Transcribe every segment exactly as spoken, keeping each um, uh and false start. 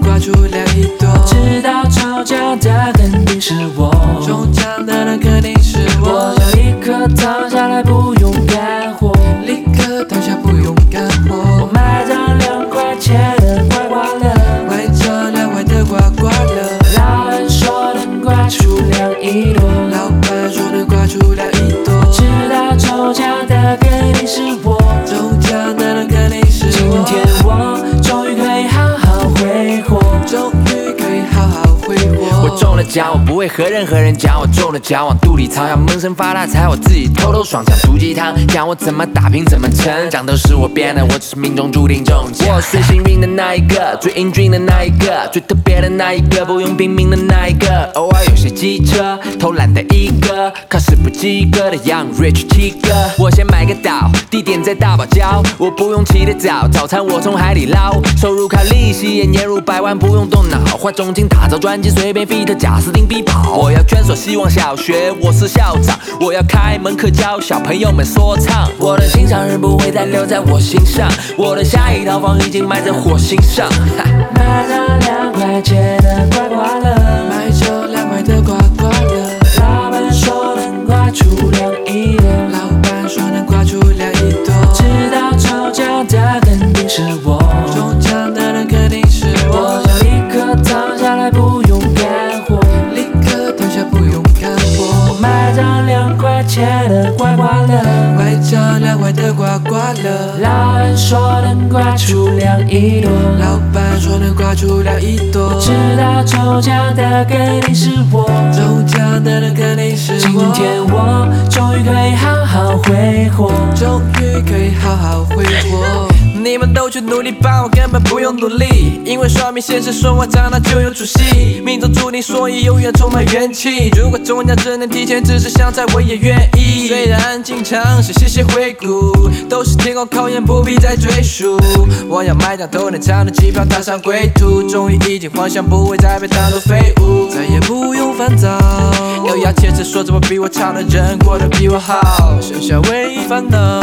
刮出两亿多。 知道吵架的肯定是我， 中奖的人肯定是我。 我要立刻躺下来，不用干活， 立刻躺下，不用干活。 我买张两块钱的刮刮乐， 买张两块的刮刮乐。 老板说能刮出两亿多， 老板说能刮出两亿多。 知道中奖的肯定是我， 中奖的人肯定是我。 今天我终于可以好好挥霍， 终于可以好好挥霍。 我中了奖，我不会和任何人讲，我中了奖往肚里藏，要闷声发大财，我自己偷偷爽，讲毒鸡汤，讲我怎么打拼怎么成长，都是我编的，我只是命中注定中奖。我最幸运的那一个，最英俊的那一个，最特别的那一个，不用拼命的那一个。偶尔有些机车，偷懒的一个，考试不及格的 Young Rich 七哥。我先买个岛，地点在大堡礁，我不用起得早，早餐我从海里捞，收入靠利息也年入百万，不用动脑，花重金打造专辑，随便 feat 贾斯汀比宝。我要圈所希望小学，我是校长，我要开门课教小朋友们说唱。我的心上人不会再留在我心上，我的下一套房已经埋在火星上。 买张两块钱的刮刮乐， 买张两块的刮刮乐。 老板说能刮出两亿多， 老板说能刮出两亿多。 知道吵架的肯定是我， 中奖的人肯定是我。 我要立刻躺下来，不用干活， 立刻躺下，不用干我活。 买张两块钱的刮刮乐， 买张两块的刮刮乐。 老板说能刮出两亿多， 老板说能刮出两亿多。 知道中奖的肯定是我， 中奖的人肯定是我。 今天我终于可以好好挥霍， 终于可以好好挥霍。 你们都去努力吧，我根本不用努力，因为算命先生说我长大就有出息，命中注定，所以永远充满元气。如果中奖只能提前吃吃香菜，我也愿意。虽然经常是谢谢回顾，都是天空考验，不必再赘述。我要买张头等舱的机票，踏上归途，终于已经幻想不会再被当作废物， 再也不用烦躁。 咬牙切齿说怎么比我强的人过得比我好， 剩下唯一烦恼。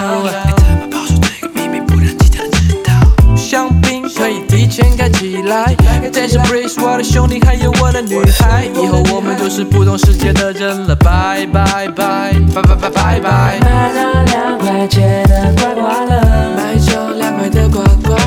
香槟可以提前盖起来，但是 Breeze 我的兄弟还有我的女孩，以后我们就是不同世界的人了，拜拜拜拜拜拜拜拜。 买张两块钱的刮刮乐， 买张两块的刮刮